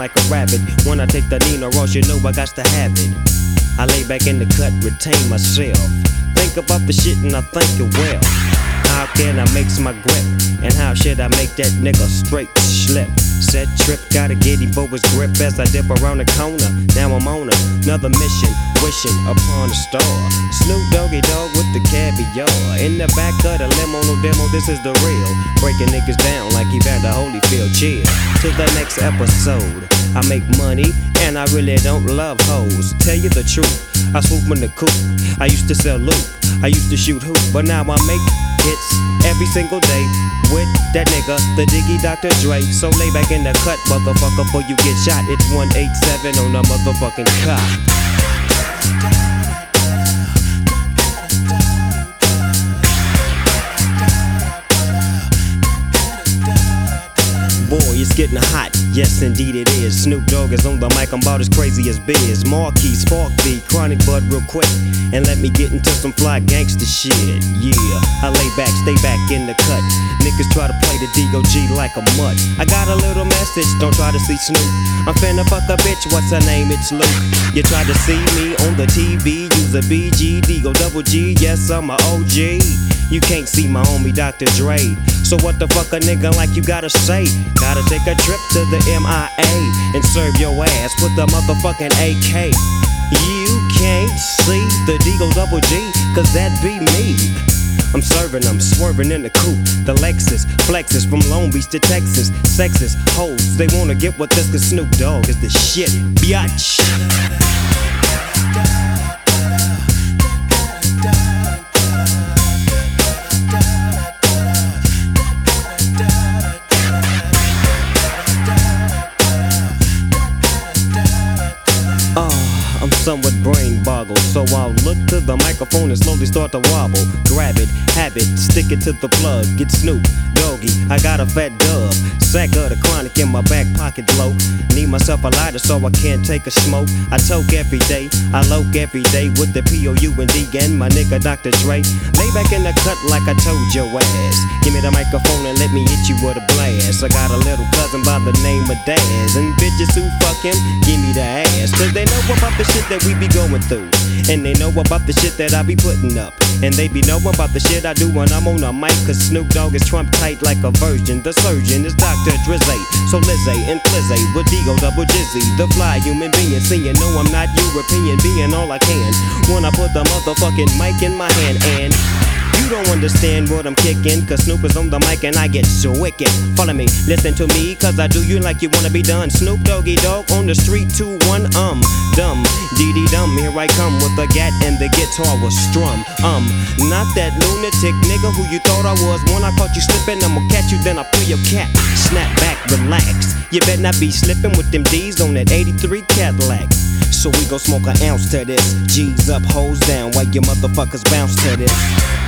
like a rabbit. When I take the Nino Ross, you know I got to have it. I lay back in the cut, retain myself. Think about the shit and I think it well. How can I make my grip? And how should I make that nigga straight slip? Set trip, gotta get him for his grip as I dip around the corner. Now I'm on another mission, wishing upon a star. Snoop Doggy Dogg with the caviar. In the back of the limo, no demo, this is the real. Breaking niggas down like Evander Holyfield. Chill to the next episode. I make money and I really don't love hoes. Tell you the truth, I swoop in the coop. I used to sell loot, I used to shoot hoop, but now I make hits every single day with that nigga, the Diggy Dr. Dre. So lay back in the cut, motherfucker, before you get shot. It's 187 on the motherfucking cop. Boy, it's getting hot, yes indeed it is. Snoop Dogg is on the mic, I'm about as crazy as Biz. Marquis, Spark B, Chronic Bud real quick. And let me get into some fly gangster shit. Yeah, I lay back, stay back in the cut. Niggas try to play the D.O.G. like a mutt. I got a little message, don't try to see Snoop. I'm finna fuck a bitch, what's her name? It's Luke. You tried to see me on the TV, use a BG, D-O-double-G, yes I'm a OG. You can't see my homie Dr. Dre. So what the fuck a nigga like you gotta say? Gotta take a trip to the MIA and serve your ass with the motherfucking AK. You can't see the D-O-double-G, cause that be me. I'm serving, I'm swerving in the coupe. The Lexus flexes from Long Beach to Texas. Sexist hoes, they wanna get with this, cause Snoop Dogg is the shit, biatch. I'm somewhat brain boggled, so I'll look to the microphone and slowly start to wobble. Grab it, have it, stick it to the plug. Get Snoop Doggy, I got a fat dub. Sack of the Chronic in my back pocket low. Need myself a lighter so I can't take a smoke. I toke every day, I loke every day with the P-O-U-N-D and my nigga Dr. Dre. Lay back in the cut like I told your ass. Give me the microphone and let me hit you with a blast. I got a little cousin by the name of Daz, and bitches who fuck him, give me the ass. Cause they know about the shit that we be going through, and they know about the shit that I be putting up, and they be know about the shit I do when I'm on the mic. Cause Snoop Dogg is Trump tight like a virgin. The surgeon is Dr. Drizzy, so Lizzy and Flizzy with D-O-double-Jizzy, the fly human being. See, you know I'm not European, being all I can when I put the motherfucking mic in my hand. And you don't understand what I'm kicking, cause Snoop is on the mic and I get so wicked. Follow me, listen to me, cause I do you like you wanna be done. Snoop Doggy Dogg on the street, 2-1, dumb, dee-dee-dum. Here I come with the gat and the guitar was strum. Not that lunatic nigga who you thought I was. When I caught you slipping, I'ma catch you, then I pull your cat. Snap back, relax, you better not be slipping with them D's on that 83 Cadillac. So we gon' smoke an ounce to this. G's up, hoes down, while you motherfuckers bounce to this.